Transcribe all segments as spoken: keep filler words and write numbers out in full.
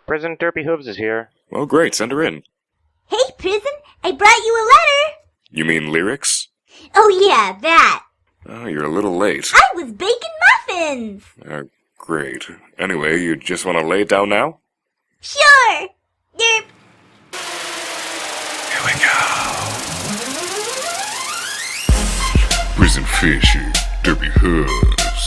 President Derpy Hooves is here. Well, great. Send her in. Hey, Prison, I brought you a letter. You mean lyrics? Oh yeah, that. Oh, you're a little late. I was baking muffins. Uh, great. Anyway, you just want to lay it down now? Sure. Derp. Here we go. Prison Fishy, Derpy Hooves.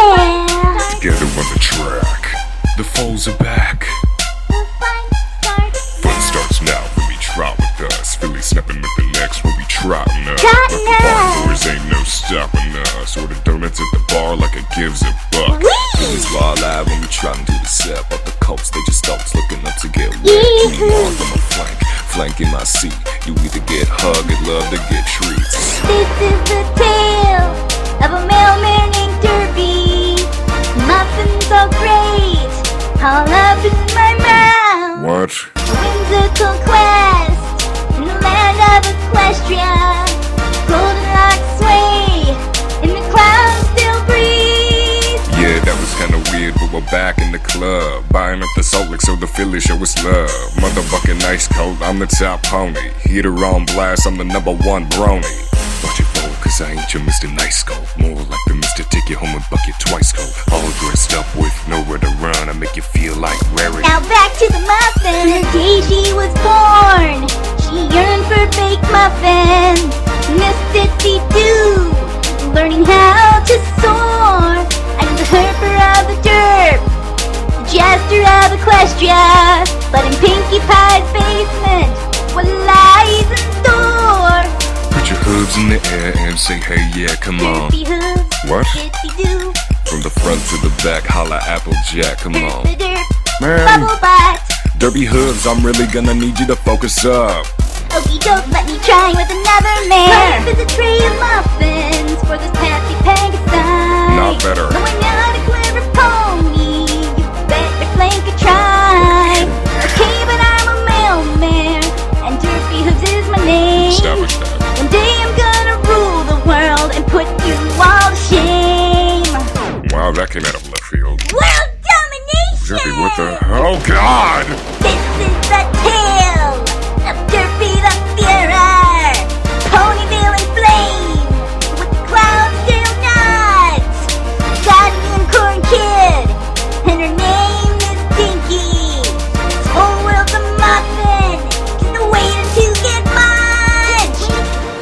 Yeah. Together on the track. The foes are back. The fun starts Fun now. starts now when we trot with us. Philly snapping at the necks when we trotting up. Trotting Like the bar up. doors ain't no stopping us. Order donuts at the bar like it gives a buck. Whee! It's raw live when we trying to accept up the coast. They just thoughts looking up to get wet. Yee-hoo. Two bars on my flank, flank in my seat. You either get hugged or love to get treats. This is the tale of a mailman named Derpy. Muffins so great, all up in my mouth. What? A whimsical quest in the land of Equestria. Golden locks sway, and the clouds still breathe. Yeah, that was kinda weird, but we're back in the club. Buying up the Salt Lake so the Philly show us love. Motherfucking ice cold, I'm the top pony. Heater on blast, I'm the number one brony. Watch it fold, cause I ain't your Mister Nice Go. More like the Mister Take You Home and Bucket Twice Go. All dressed up with nowhere to run, I make you feel like Rarity. Now back to the muffin. The day she was born, she yearned for baked muffins. Miss Ditsy Doo, learning how to soar. I'm the herper of the derp, the jester of Equestria. But in Pinkie Pie's basement, what lies in store? Put your hooves in the air and say, hey, yeah, come on. Derpy hooves, What? Ditsy Doo, From the front to the back, holla Applejack, come derp on. the derp, Man, bubble butt. Derpy Hooves, I'm really gonna need you to focus up. Okey doke, let me try with another man. Life is a tray of muffins for this happy Pegasi. Not better. No, I'm not a clever pony. You better flank a try. Okay, but I'm a mailman, and Derpy Hooves is my name. stop with that. One day I'm gonna rule the world and put you all to shame. Wow, that came out of left field. World domination! Derpy, what the? Oh, God! This is the tale of Derpy the Führer, Ponyville in flame, with the clouds still nuts. Got an unicorn kid, and her name is Dinky. This whole world's a muffin, just wait until you get munched.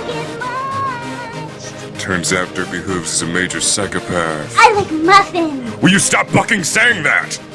Get munched. Turns out Derpy Hooves is a major psychopath. I like muffins. Will you stop fucking saying that?